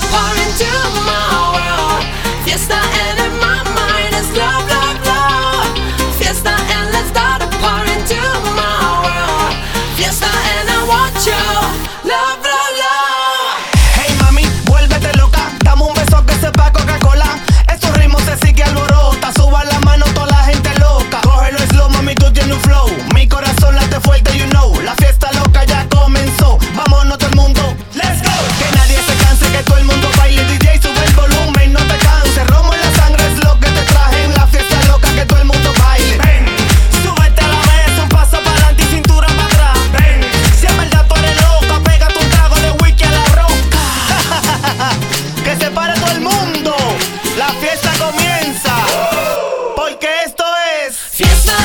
pour into my world. Fiesta and in my mind is love, love, love. Fiesta and let's start to pour into my world. Fiesta and I want you, love, love, love. Hey mami, vuélvete loca, dame un beso que sepa Coca-Cola. Estos ritmos se sigue alborota, suba la mano toda la gente loca. Cógelo slow, mami, tú tienes un flow. Mi corazón late fuerte, you know. La fiesta loca ya comenzó, vámonos todo el mundo, let's go. Que nadie se canse, que todo el mundo baile. DJ sube el volumen, no te canses. Romo en la sangre es lo que te traje en la fiesta loca, que todo el mundo baile. Ven, súbete a la mesa, un paso para adelante y cintura para atrás. Ven, si es verdad tú eres loca, pégate un trago de whisky a la roca. Que se pare todo el mundo, la fiesta comienza, porque esto es Fiesta